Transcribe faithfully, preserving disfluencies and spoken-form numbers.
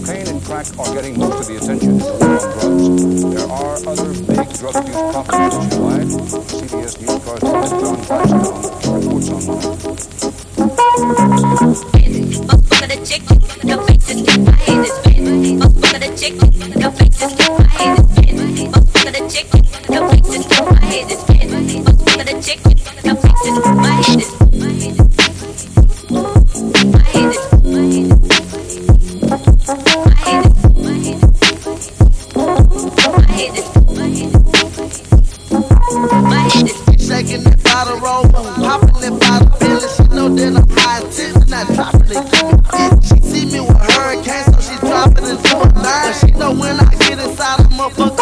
cocaine and crack are getting most of the attention in the war on drugs, there are other big drug abuse problems nationwide. C B S News correspondent John Gladstone reports on that. Fuck the chick, the faces, I hate this bitch. Fuck the chick, the faces, I hate this bitch. Fuck the chick, the faces, I hate this bitch. Fuck the chick, the faces, I hate this. I hate this. I hate this. I hate this. Shaking that bottle roll, popping that bottle billy. She know that I'm high intense, not dropping it. She see me with hurricanes, so she dropping it to a nine. But she know when I get inside, I'm a fuck.